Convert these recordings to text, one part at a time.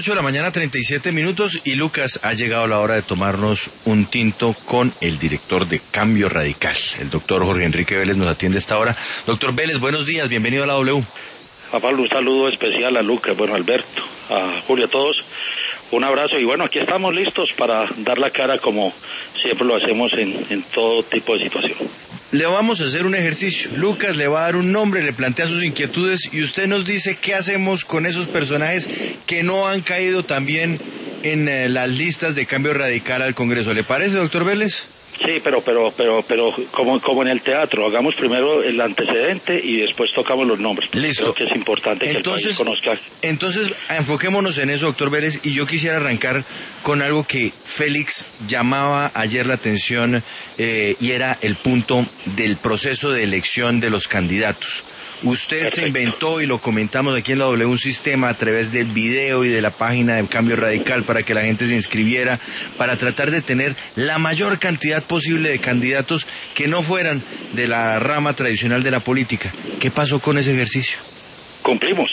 8 de la mañana, 37 minutos, y Lucas, ha llegado la hora de tomarnos un tinto con el director de Cambio Radical. El doctor Jorge Enrique Vélez nos atiende a esta hora. Doctor Vélez, buenos días, bienvenido a la W. A Pablo, un saludo especial a Lucas, bueno, a Alberto, a Julio, a todos. Un abrazo y bueno, aquí estamos listos para dar la cara como siempre lo hacemos en todo tipo de situación. Le vamos a hacer un ejercicio. Lucas le va a dar un nombre, le plantea sus inquietudes y usted nos dice qué hacemos con esos personajes que no han caído también en las listas de Cambio Radical al Congreso. ¿Le parece, doctor Vélez? Sí, pero como en el teatro, hagamos primero el antecedente y después tocamos los nombres. Listo. Creo que es importante que el país conozca. Entonces, enfoquémonos en eso, doctor Vélez, y yo quisiera arrancar con algo que Félix llamaba ayer la atención y era el punto del proceso de elección de los candidatos. Usted Perfecto. Se inventó, y lo comentamos aquí en la W, un sistema a través del video y de la página de Cambio Radical para que la gente se inscribiera, para tratar de tener la mayor cantidad posible de candidatos que no fueran de la rama tradicional de la política. ¿Qué pasó con ese ejercicio? Cumplimos.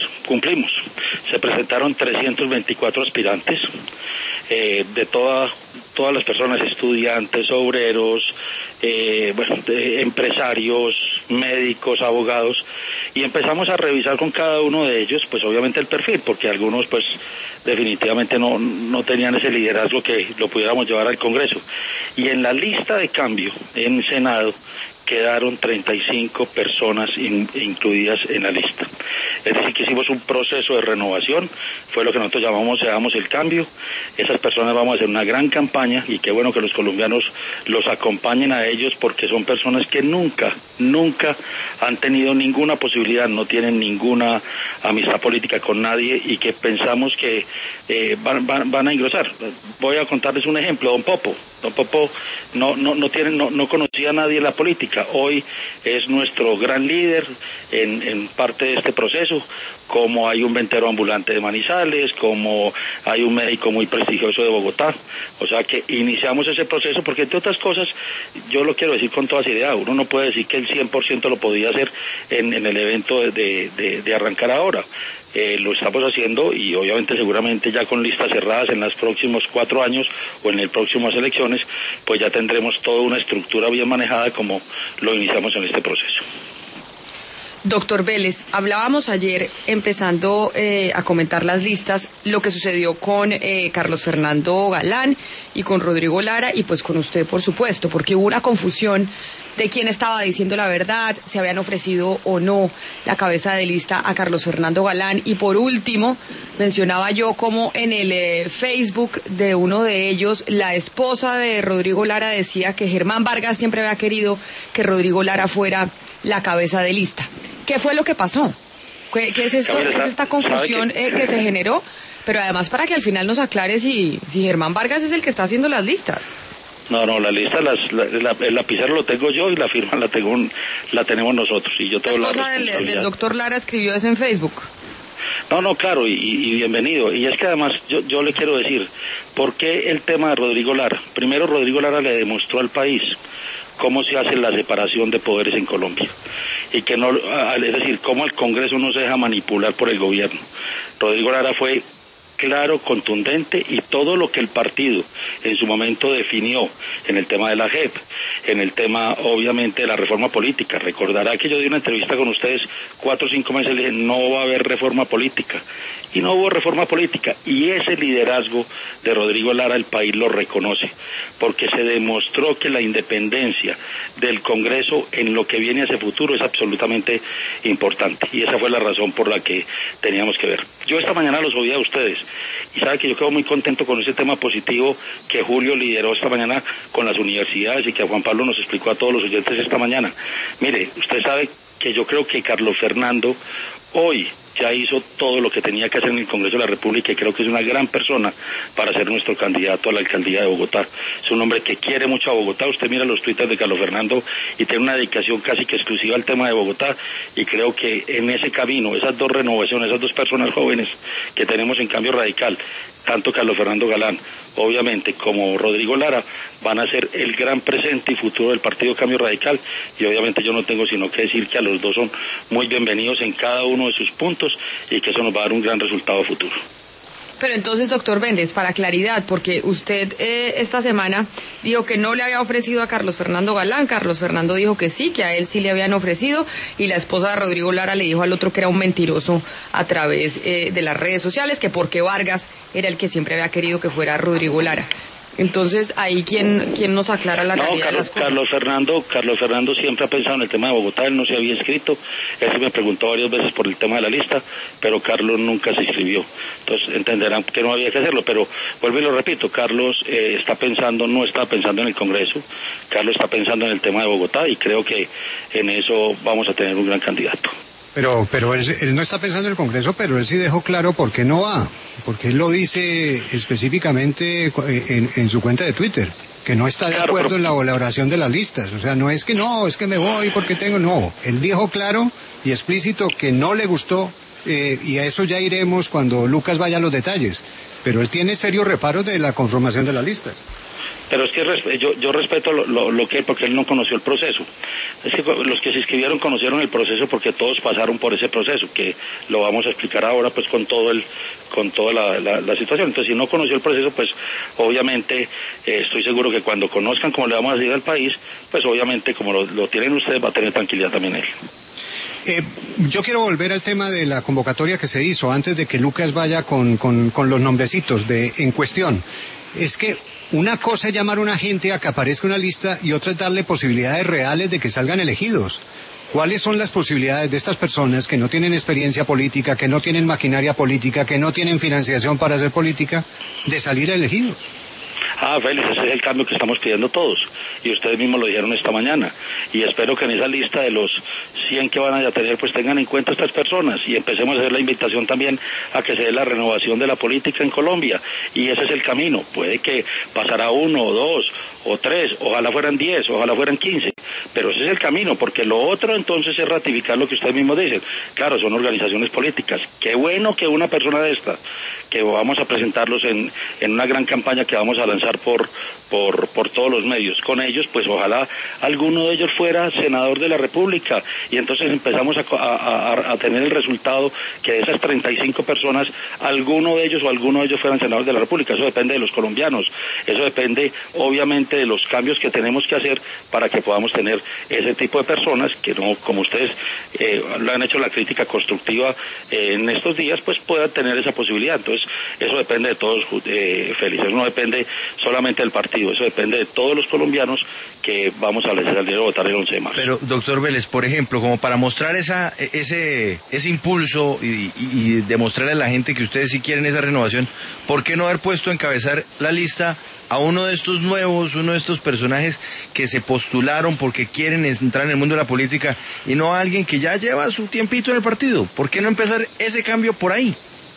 Se presentaron 324 aspirantes de todas las personas, estudiantes, obreros, empresarios, médicos, abogados, y empezamos a revisar con cada uno de ellos, pues obviamente el perfil, porque algunos pues definitivamente no tenían ese liderazgo que lo pudiéramos llevar al Congreso. Y en la lista de cambio en Senado quedaron 35 personas incluidas en la lista. Es decir, que hicimos un proceso de renovación, fue lo que nosotros llamamos el cambio. Esas personas vamos a hacer una gran campaña y qué bueno que los colombianos los acompañen a ellos, porque son personas que nunca han tenido ninguna posibilidad, no tienen ninguna amistad política con nadie y que pensamos que van a ingresar. Voy a contarles un ejemplo. Don Popo no conocía a nadie en la política. Hoy es nuestro gran líder en parte de este proceso, como hay un ventero ambulante de Manizales, como hay un médico muy prestigioso de Bogotá. O sea que iniciamos ese proceso porque, entre otras cosas, yo lo quiero decir con toda seriedad, uno no puede decir que el 100% lo podía hacer en el evento de arrancar ahora. Lo estamos haciendo y obviamente seguramente ya con listas cerradas en los próximos 4 años o en el próximas elecciones, pues ya tendremos toda una estructura bien manejada como lo iniciamos en este proceso. Doctor Vélez, hablábamos ayer, empezando a comentar las listas, lo que sucedió con Carlos Fernando Galán y con Rodrigo Lara y pues con usted, por supuesto, porque hubo una confusión de quién estaba diciendo la verdad, si habían ofrecido o no la cabeza de lista a Carlos Fernando Galán. Y por último, mencionaba yo como en el Facebook de uno de ellos, la esposa de Rodrigo Lara decía que Germán Vargas siempre había querido que Rodrigo Lara fuera la cabeza de lista. ¿Qué fue lo que pasó? ¿Qué es esto? ¿Qué es esta confusión que se generó? Pero además para que al final nos aclare si Germán Vargas es el que está haciendo las listas. No, la lista, el lapicero lo tengo yo y la firma la tenemos nosotros. Y yo tengo la esposa del doctor Lara escribió eso en Facebook. No, claro, y bienvenido. Y es que además yo le quiero decir, ¿por qué el tema de Rodrigo Lara? Primero, Rodrigo Lara le demostró al país cómo se hace la separación de poderes en Colombia. Y que no, es decir, cómo el Congreso no se deja manipular por el gobierno. Rodrigo Lara fue claro, contundente, y todo lo que el partido en su momento definió en el tema de la JEP, en el tema obviamente de la reforma política. Recordará que yo di una entrevista con ustedes 4 o 5 meses y le dije no va a haber reforma política, y no hubo reforma política, y ese liderazgo de Rodrigo Lara el país lo reconoce, porque se demostró que la independencia del Congreso en lo que viene hacia futuro es absolutamente importante, y esa fue la razón por la que teníamos que ver. Yo esta mañana los oí a ustedes, y sabe que yo quedo muy contento con ese tema positivo que Julio lideró esta mañana con las universidades y que Juan Pablo nos explicó a todos los oyentes esta mañana. Mire, usted sabe que yo creo que Carlos Fernando hoy ya hizo todo lo que tenía que hacer en el Congreso de la República y creo que es una gran persona para ser nuestro candidato a la alcaldía de Bogotá. Es un hombre que quiere mucho a Bogotá. Usted mira los tuites de Carlos Fernando y tiene una dedicación casi que exclusiva al tema de Bogotá, y creo que en ese camino, esas dos renovaciones, esas dos personas jóvenes que tenemos en Cambio Radical, tanto Carlos Fernando Galán, obviamente, como Rodrigo Lara, van a ser el gran presente y futuro del Partido Cambio Radical, y obviamente yo no tengo sino que decir que a los dos son muy bienvenidos en cada uno de sus puntos y que eso nos va a dar un gran resultado futuro. Pero entonces, doctor Vélez, para claridad, porque usted esta semana dijo que no le había ofrecido a Carlos Fernando Galán, Carlos Fernando dijo que sí, que a él sí le habían ofrecido, y la esposa de Rodrigo Lara le dijo al otro que era un mentiroso a través de las redes sociales, que porque Vargas era el que siempre había querido que fuera Rodrigo Lara. Entonces, ahí, ¿quién nos aclara la realidad de las cosas? Carlos Fernando siempre ha pensado en el tema de Bogotá, él no se había inscrito, él sí me preguntó varias veces por el tema de la lista, pero Carlos nunca se inscribió. Entonces, entenderán que no había que hacerlo, pero vuelvo y lo repito, Carlos no está pensando en el Congreso, Carlos está pensando en el tema de Bogotá, y creo que en eso vamos a tener un gran candidato. Pero él no está pensando en el Congreso, pero él sí dejó claro por qué no va, porque él lo dice específicamente en su cuenta de Twitter, que no está de acuerdo en la elaboración de las listas. O sea, no es que me voy porque no. Él dijo claro y explícito que no le gustó, y a eso ya iremos cuando Lucas vaya a los detalles, pero él tiene serios reparos de la conformación de las listas. Pero es que yo respeto lo que, porque él no conoció el proceso. Es que los que se inscribieron conocieron el proceso porque todos pasaron por ese proceso, que lo vamos a explicar ahora pues con toda la situación. Entonces, si no conoció el proceso, pues obviamente estoy seguro que cuando conozcan cómo le vamos a decir al país, pues obviamente como lo tienen ustedes, va a tener tranquilidad también él. Yo quiero volver al tema de la convocatoria que se hizo antes de que Lucas vaya con los nombrecitos en cuestión. Es que una cosa es llamar a una gente a que aparezca una lista y otra es darle posibilidades reales de que salgan elegidos. ¿Cuáles son las posibilidades de estas personas que no tienen experiencia política, que no tienen maquinaria política, que no tienen financiación para hacer política, de salir elegidos? Félix, ese es el cambio que estamos pidiendo todos, y ustedes mismos lo dijeron esta mañana, y espero que en esa lista de los 100 que van a tener, pues tengan en cuenta estas personas, y empecemos a hacer la invitación también a que se dé la renovación de la política en Colombia, y ese es el camino. Puede que pasará 1 o 2 o 3, ojalá fueran 10, ojalá fueran 15, pero ese es el camino, porque lo otro entonces es ratificar lo que ustedes mismos dicen. Claro, son organizaciones políticas, qué bueno que una persona de esta, que vamos a presentarlos en una gran campaña que vamos a lanzar por todos los medios. Con ellos, pues ojalá alguno de ellos fuera senador de la República, y entonces empezamos a tener el resultado que de esas 35 personas, alguno de ellos fueran senadores de la República. Eso depende de los colombianos, eso depende obviamente de los cambios que tenemos que hacer para que podamos tener ese tipo de personas que no, como ustedes lo han hecho la crítica constructiva en estos días, pues puedan tener esa posibilidad. Entonces eso depende de todos, Félix, eso no depende solamente del partido, eso depende de todos los colombianos que vamos a salir a votar el 11 de marzo. Pero, doctor Vélez, por ejemplo, como para mostrar ese impulso y demostrarle a la gente que ustedes sí quieren esa renovación, ¿por qué no haber puesto a encabezar la lista a uno de estos personajes que se postularon porque quieren entrar en el mundo de la política, y no a alguien que ya lleva su tiempito en el partido? ¿Por qué no empezar ese cambio por ahí?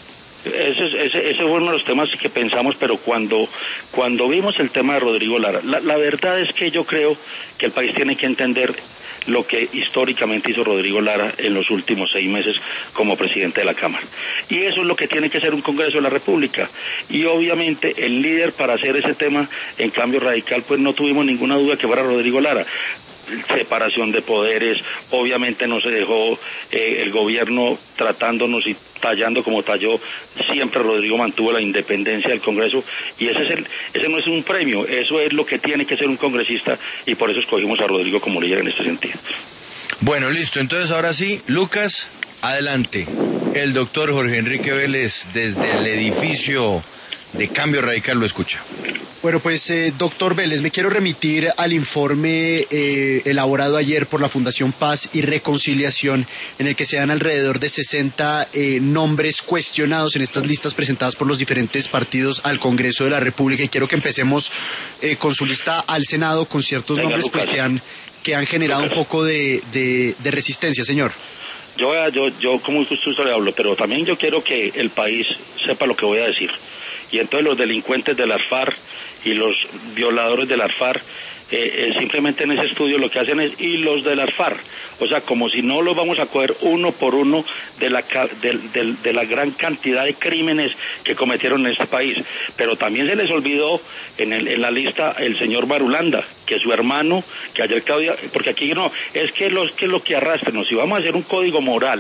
Ese fue uno de los temas que pensamos, pero cuando vimos el tema de Rodrigo Lara, la verdad es que yo creo que el país tiene que entender lo que históricamente hizo Rodrigo Lara en los últimos 6 meses como presidente de la Cámara. Y eso es lo que tiene que ser un Congreso de la República. Y obviamente el líder para hacer ese tema en Cambio Radical, pues no tuvimos ninguna duda que fuera Rodrigo Lara. Separación de poderes, obviamente no se dejó el gobierno tratándonos y tallando como talló, siempre Rodrigo mantuvo la independencia del Congreso, y ese no es un premio, eso es lo que tiene que ser un congresista, y por eso escogimos a Rodrigo como líder en este sentido. Bueno, listo, entonces ahora sí, Lucas, adelante. El doctor Jorge Enrique Vélez desde el edificio de Cambio Radical lo escucha. Bueno, pues doctor Vélez, me quiero remitir al informe elaborado ayer por la Fundación Paz y Reconciliación, en el que se dan alrededor de 60 nombres cuestionados en estas listas presentadas por los diferentes partidos al Congreso de la República, y quiero que empecemos con su lista al Senado, con ciertos nombres pues, que han generado un poco de resistencia, señor. Yo como justo le hablo, pero también yo quiero que el país sepa lo que voy a decir. Y entonces los delincuentes de las FARC y los violadores de las FARC, simplemente en ese estudio lo que hacen es, y los de las FARC, o sea, como si no los vamos a coger uno por uno de la gran cantidad de crímenes que cometieron en este país. Pero también se les olvidó en la lista el señor Marulanda, que su hermano, que ayer Claudia, porque aquí no, es que lo que arrastren, si vamos a hacer un código moral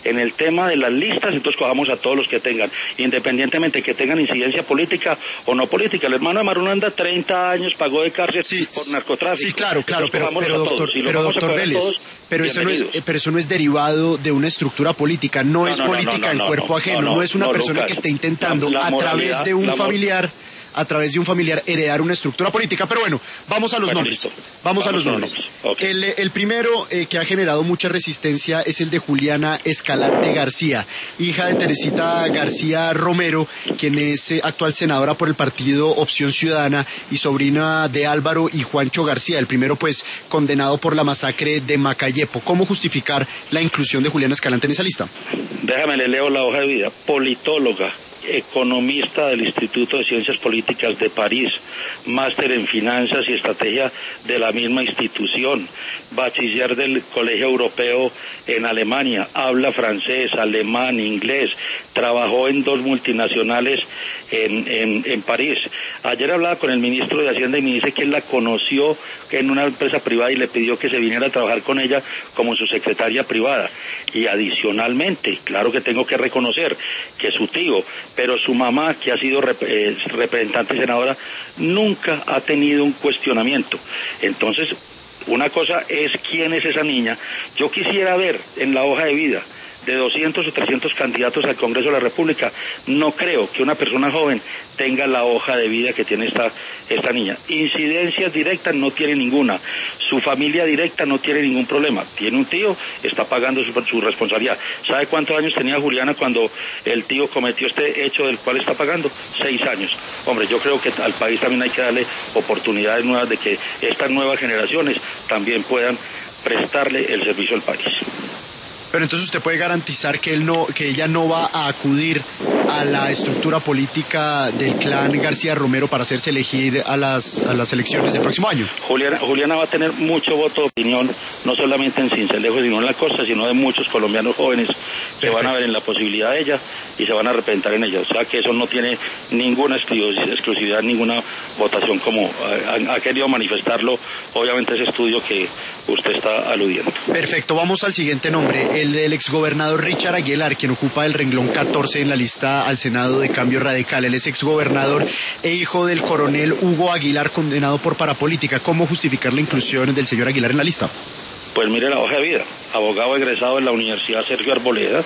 En el tema de las listas, entonces cojamos a todos los que tengan, independientemente que tengan incidencia política o no política. El hermano de Marulanda, 30 años, pagó de cárcel por narcotráfico. Sí, claro, pero doctor Vélez, todos, pero eso no es derivado de una estructura política, no es política en cuerpo ajeno, no es una persona Lucas, que esté intentando a través de un familiar heredar una estructura política. Pero bueno, vamos a los nombres. Vamos a los nombres. Okay. El primero que ha generado mucha resistencia es el de Juliana Escalante García, hija de Teresita García Romero, quien es actual senadora por el partido Opción Ciudadana y sobrina de Álvaro y Juancho García, el primero pues condenado por la masacre de Macayepo. ¿Cómo justificar la inclusión de Juliana Escalante en esa lista? Déjame, le leo la hoja de vida. Politóloga, economista del Instituto de Ciencias Políticas de París, máster en Finanzas y Estrategia de la misma institución, bachiller del Colegio Europeo en Alemania, habla francés, alemán, inglés, trabajó en 2 multinacionales en París. Ayer hablaba con el ministro de Hacienda y me dice que él la conoció en una empresa privada y le pidió que se viniera a trabajar con ella como su secretaria privada. Y adicionalmente, claro que tengo que reconocer que su tío, pero su mamá, que ha sido representante y senadora, nunca ha tenido un cuestionamiento. Entonces, una cosa es quién es esa niña. Yo quisiera ver en la hoja de vida de 200 o 300 candidatos al Congreso de la República, no creo que una persona joven tenga la hoja de vida que tiene esta niña. Incidencias directas no tiene ninguna. Su familia directa no tiene ningún problema. Tiene un tío, está pagando su responsabilidad. ¿Sabe cuántos años tenía Juliana cuando el tío cometió este hecho del cual está pagando? 6 años. Hombre, yo creo que al país también hay que darle oportunidades nuevas de que estas nuevas generaciones también puedan prestarle el servicio al país. Pero entonces usted puede garantizar que ella no va a acudir a la estructura política del clan García Romero para hacerse elegir a las elecciones del próximo año. Juliana va a tener mucho voto de opinión, no solamente en Sincelejo, sino en la costa, sino de muchos colombianos jóvenes que van a ver en la posibilidad de ella y se van a representar en ella. O sea que eso no tiene ninguna exclusividad, ninguna votación, como ha querido manifestarlo, obviamente, ese estudio que usted está aludiendo. Perfecto, vamos al siguiente nombre, el del exgobernador Richard Aguilar, quien ocupa el renglón 14 en la lista al Senado de Cambio Radical. Él es exgobernador e hijo del coronel Hugo Aguilar, condenado por parapolítica. ¿Cómo justificar la inclusión del señor Aguilar en la lista? Pues mire la hoja de vida. Abogado egresado de la Universidad Sergio Arboleda,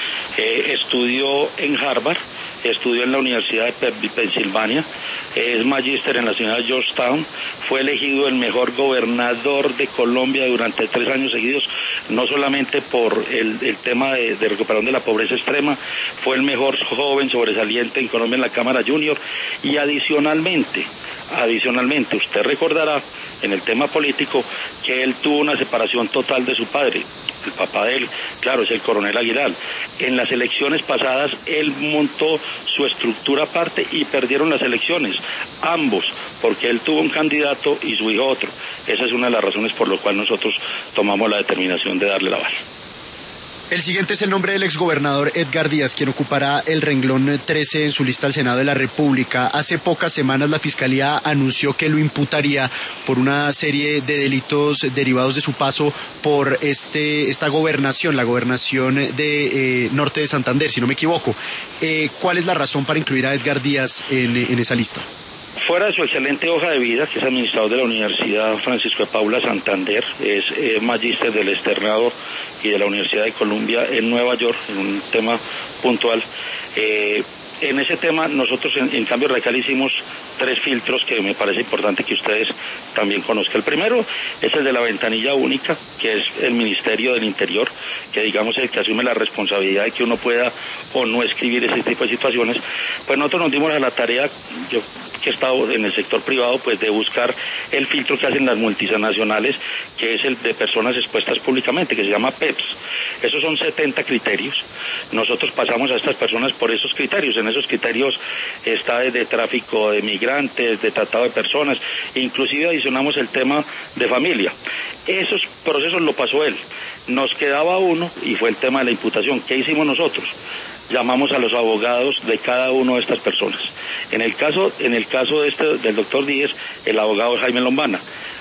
estudió en Harvard, estudió en la Universidad de Pensilvania, es magíster en la ciudad de Georgetown, fue elegido el mejor gobernador de Colombia durante 3 años seguidos, no solamente por el tema de recuperación de la pobreza extrema, fue el mejor joven sobresaliente en Colombia en la Cámara Junior, y adicionalmente, usted recordará en el tema político que él tuvo una separación total de su padre. El papá de él, claro, es el coronel Aguilar. En las elecciones pasadas, él montó su estructura aparte y perdieron las elecciones, ambos, porque él tuvo un candidato y su hijo otro. Esa es una de las razones por las cuales nosotros tomamos la determinación de darle la bala. El siguiente es el nombre del exgobernador Edgar Díaz, quien ocupará el renglón 13 en su lista al Senado de la República. Hace pocas semanas la Fiscalía anunció que lo imputaría por una serie de delitos derivados de su paso por esta gobernación, la gobernación de Norte de Santander, si no me equivoco. ¿Cuál es la razón para incluir a Edgar Díaz en esa lista? Fuera de su excelente hoja de vida, que es administrador de la Universidad Francisco de Paula Santander, es magíster del externado y de la Universidad de Columbia en Nueva York, en un tema puntual. En ese tema nosotros en Cambio Radical hicimos 3 filtros que me parece importante que ustedes también conozcan. El primero es el de la ventanilla única, que es el Ministerio del Interior, que digamos es el que asume la responsabilidad de que uno pueda o no escribir ese tipo de situaciones. Pues nosotros nos dimos a la tarea, yo que he estado en el sector privado, pues de buscar el filtro que hacen las multinacionales, que es el de personas expuestas públicamente, que se llama PEPS. Esos son 70 criterios. Nosotros pasamos a estas personas por esos criterios. En esos criterios está de tráfico de migrantes, de tratado de personas, inclusive adicionamos el tema de familia. Esos procesos lo pasó él. Nos quedaba uno y fue el tema de la imputación. ¿Qué hicimos nosotros? Llamamos a los abogados de cada una de estas personas. En el caso del doctor Díez, el abogado Jaime Lombana.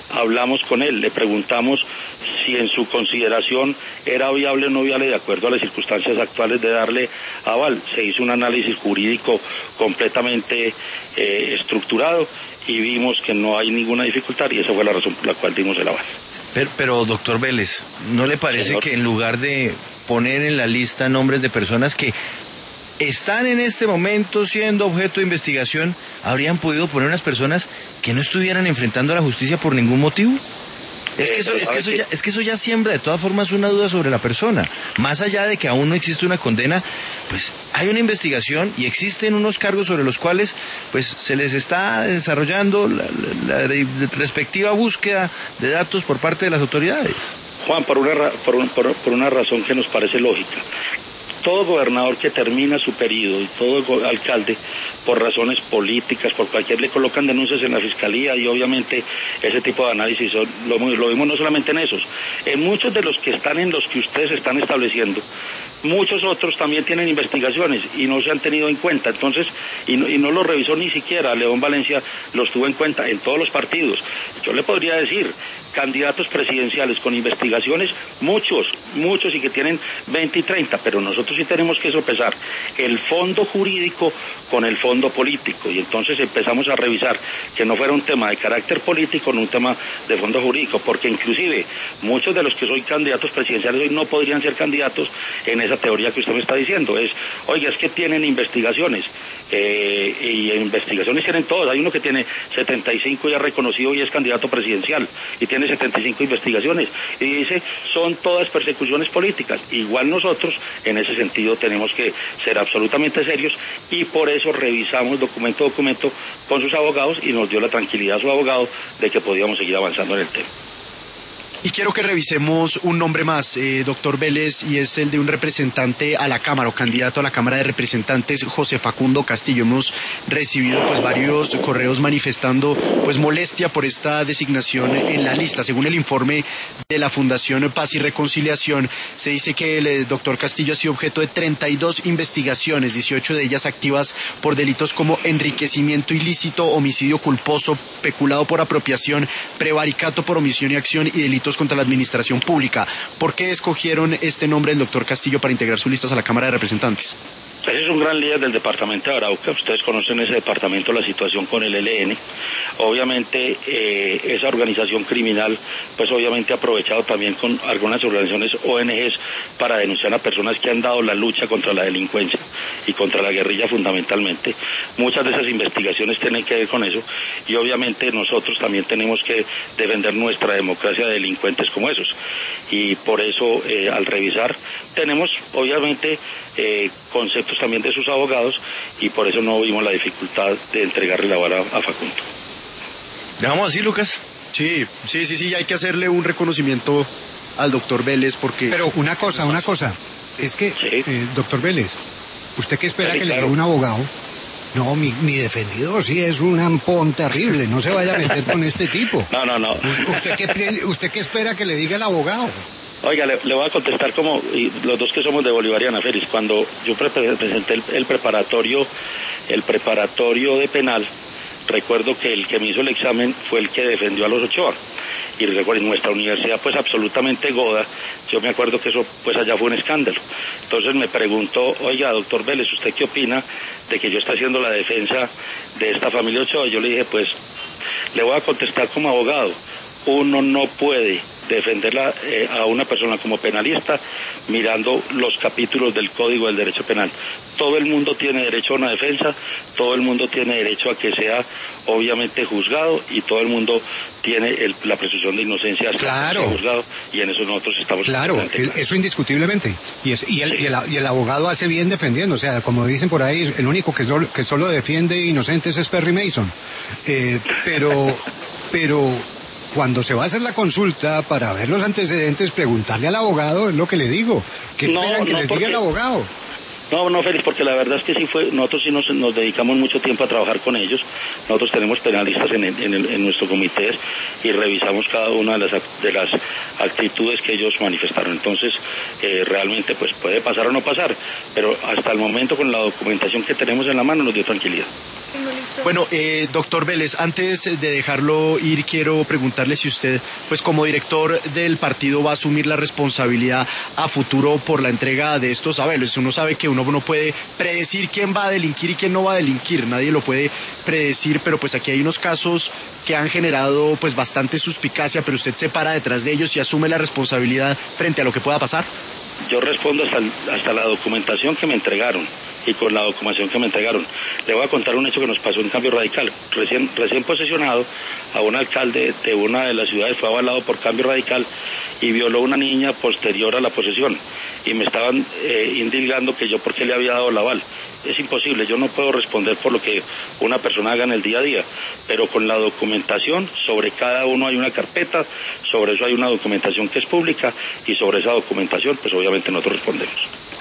hablamos con él, le preguntamos si en su consideración era viable o no viable de acuerdo a las circunstancias actuales de darle aval. Se hizo un análisis jurídico completamente estructurado y vimos que no hay ninguna dificultad y esa fue la razón por la cual dimos el aval. Pero doctor Vélez, ¿no le parece Señor, que en lugar de poner en la lista nombres de personas que están en este momento siendo objeto de investigación, habrían podido poner unas personas que no estuvieran enfrentando a la justicia por ningún motivo? Es que eso ya siembra de todas formas una duda sobre la persona. Más allá de que aún no existe una condena, pues hay una investigación y existen unos cargos sobre los cuales pues se les está desarrollando la respectiva búsqueda de datos por parte de las autoridades. Juan, por una razón que nos parece lógica. Todo gobernador que termina su periodo y todo alcalde, por razones políticas, por cualquier, le colocan denuncias en la fiscalía y obviamente ese tipo de análisis lo vimos no solamente en esos, en muchos de los que están en los que ustedes están estableciendo. Muchos otros también tienen investigaciones y no se han tenido en cuenta, entonces, y no lo revisó ni siquiera, León Valencia los tuvo en cuenta en todos los partidos. Yo le podría decir, candidatos presidenciales con investigaciones, muchos y que tienen 20 y 30, pero nosotros sí tenemos que sopesar el fondo jurídico con el fondo político y entonces empezamos a revisar que no fuera un tema de carácter político, no un tema de fondo jurídico, porque inclusive muchos de los que son candidatos presidenciales hoy no podrían ser candidatos en esa teoría que usted me está diciendo. Oiga, es que tienen investigaciones y investigaciones tienen todos. Hay uno que tiene 75 ya reconocido y es candidato presidencial y tiene 75 investigaciones y dice son todas persecuciones políticas. Igual nosotros en ese sentido tenemos que ser absolutamente serios y por eso revisamos documento con sus abogados y nos dio la tranquilidad a su abogado de que podíamos seguir avanzando en el tema. Y quiero que revisemos un nombre más, doctor Vélez, y es el de un representante a la Cámara o candidato a la Cámara de Representantes, José Facundo Castillo. Hemos recibido pues varios correos manifestando pues molestia por esta designación en la lista. Según el informe de la Fundación Paz y Reconciliación, se dice que el doctor Castillo ha sido objeto de 32 investigaciones, 18 de ellas activas por delitos como enriquecimiento ilícito, homicidio culposo, peculado por apropiación, prevaricato por omisión y acción y delitos contra la administración pública. ¿Por qué escogieron este nombre del doctor Castillo para integrar sus listas a la Cámara de Representantes? Ese es un gran líder del departamento de Arauca. Ustedes conocen ese departamento, la situación con el ELN. Obviamente esa organización criminal pues obviamente ha aprovechado también con algunas organizaciones ONGs para denunciar a personas que han dado la lucha contra la delincuencia y contra la guerrilla fundamentalmente. Muchas de esas investigaciones tienen que ver con eso y obviamente nosotros también tenemos que defender nuestra democracia de delincuentes como esos y por eso al revisar tenemos obviamente conceptos también de sus abogados y por eso no vimos la dificultad de entregarle la bala a Facundo. ¿Dejamos así, Lucas? Sí, hay que hacerle un reconocimiento al doctor Vélez porque... Pero una cosa, es que, sí. Doctor Vélez, ¿usted qué espera Sí, que claro. le dé un abogado? No, mi defendido sí es un ampón terrible, no se vaya a meter con este tipo. No. ¿Usted qué espera que le diga el abogado? Oiga, le voy a contestar como y los dos que somos de Bolivariana, Félix. Cuando yo presenté el preparatorio de penal, recuerdo que el que me hizo el examen fue el que defendió a los Ochoa. Y recuerden, nuestra universidad pues absolutamente goda, yo me acuerdo que eso pues allá fue un escándalo. Entonces me preguntó, oiga, doctor Vélez, ¿usted qué opina de que yo esté haciendo la defensa de esta familia Ochoa? Y yo le dije, pues, le voy a contestar como abogado, uno no puede defenderla a una persona como penalista mirando los capítulos del Código del Derecho Penal. Todo el mundo tiene derecho a una defensa, todo el mundo tiene derecho a que sea obviamente juzgado y todo el mundo tiene la presunción de inocencia hasta Claro. que sea juzgado y en eso nosotros estamos Claro, completamente claros. eso indiscutiblemente. Y el abogado hace bien defendiendo. O sea, como dicen por ahí, el único que solo defiende inocentes es Perry Mason. Pero cuando se va a hacer la consulta para ver los antecedentes, preguntarle al abogado es lo que le digo. ¿Qué esperan que les diga el abogado? No, Félix, porque la verdad es que nosotros sí nos dedicamos mucho tiempo a trabajar con ellos. Nosotros tenemos penalistas en nuestro comité y revisamos cada una de las actitudes que ellos manifestaron. Entonces, realmente pues puede pasar o no pasar, pero hasta el momento con la documentación que tenemos en la mano nos dio tranquilidad. Bueno, doctor Vélez, antes de dejarlo ir, quiero preguntarle si usted, pues como director del partido, va a asumir la responsabilidad a futuro por la entrega de estos saberes. Uno sabe que uno no puede predecir quién va a delinquir y quién no va a delinquir, nadie lo puede predecir, pero pues aquí hay unos casos que han generado pues bastante suspicacia, pero usted se para detrás de ellos y asume la responsabilidad frente a lo que pueda pasar. Yo respondo hasta la documentación que me entregaron y con la documentación que me entregaron. Le voy a contar un hecho que nos pasó en Cambio Radical. Recién posesionado, a un alcalde de una de las ciudades fue avalado por Cambio Radical y violó a una niña posterior a la posesión. Y me estaban indicando que yo por qué le había dado el aval. Es imposible, yo no puedo responder por lo que una persona haga en el día a día, pero con la documentación, sobre cada uno hay una carpeta, sobre eso hay una documentación que es pública y sobre esa documentación pues obviamente nosotros respondemos.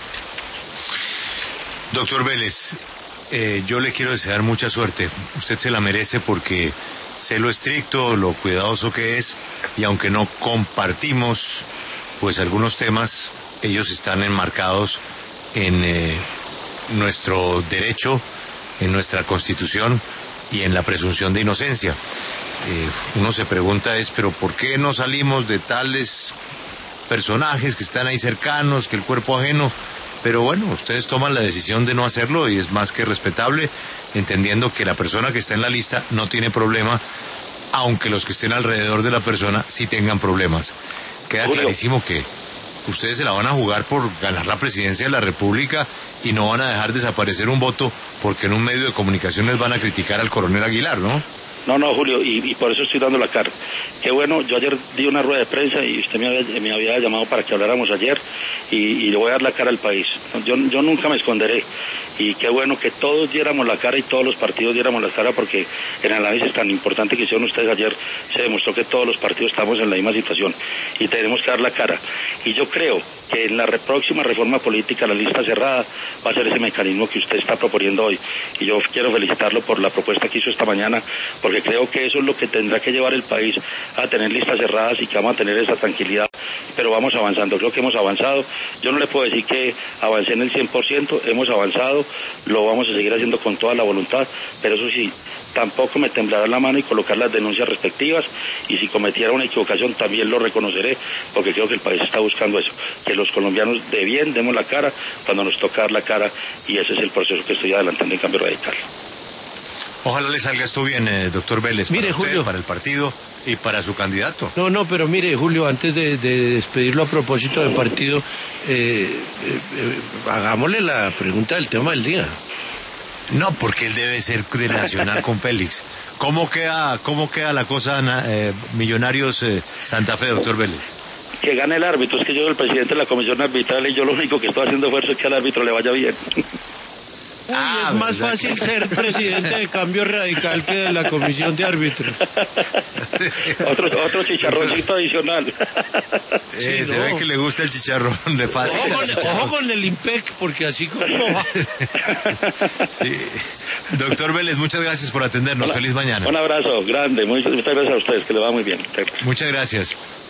Doctor Vélez, yo le quiero desear mucha suerte. Usted se la merece porque sé lo estricto, lo cuidadoso que es, y aunque no compartimos pues algunos temas, ellos están enmarcados en nuestro derecho, en nuestra Constitución y en la presunción de inocencia. Uno se pregunta pero ¿por qué no salimos de tales personajes que están ahí cercanos, que el cuerpo ajeno? Pero bueno, ustedes toman la decisión de no hacerlo y es más que respetable, entendiendo que la persona que está en la lista no tiene problema, aunque los que estén alrededor de la persona sí tengan problemas. Queda clarísimo que ustedes se la van a jugar por ganar la presidencia de la República y no van a dejar desaparecer un voto porque en un medio de comunicación les van a criticar al coronel Aguilar, ¿no? No, Julio, y por eso estoy dando la cara. Qué bueno, yo ayer di una rueda de prensa y usted me había llamado para que habláramos ayer y le voy a dar la cara al país. Yo nunca me esconderé y qué bueno que todos diéramos la cara y todos los partidos diéramos la cara porque en el análisis tan importante que hicieron ustedes ayer se demostró que todos los partidos estamos en la misma situación y tenemos que dar la cara. Y yo creo que en la próxima reforma política la lista cerrada va a ser ese mecanismo que usted está proponiendo hoy y yo quiero felicitarlo por la propuesta que hizo esta mañana porque creo que eso es lo que tendrá que llevar el país a tener listas cerradas y que vamos a tener esa tranquilidad, pero vamos avanzando, creo que hemos avanzado. Yo no le puedo decir que avancé en el 100%, hemos avanzado, lo vamos a seguir haciendo con toda la voluntad, pero eso sí, tampoco me temblará la mano y colocar las denuncias respectivas y si cometiera una equivocación también lo reconoceré porque creo que el país está buscando eso, que los colombianos de bien demos la cara cuando nos toca dar la cara y ese es el proceso que estoy adelantando en Cambio Radical. Ojalá le salga esto bien, doctor Vélez, mire, para usted, Julio, para el partido y para su candidato. No, pero mire, Julio, antes de despedirlo a propósito del partido, hagámosle la pregunta del tema del día. No, porque él debe ser de Nacional con Félix. ¿Cómo queda la cosa, Millonarios Santa Fe, doctor Vélez? Que gane el árbitro, es que yo soy el presidente de la comisión arbitral y yo lo único que estoy haciendo esfuerzo es que al árbitro le vaya bien. Es más fácil ser presidente de Cambio Radical que de la comisión de árbitros. otro chicharroncito adicional. Sí, se ve que le gusta el chicharrón de fácil. Ojo con el IMPEC, porque así como... Sí. Doctor Vélez, muchas gracias por atendernos. Feliz mañana. Un abrazo grande. Muchas gracias a ustedes, que le va muy bien. Muchas gracias.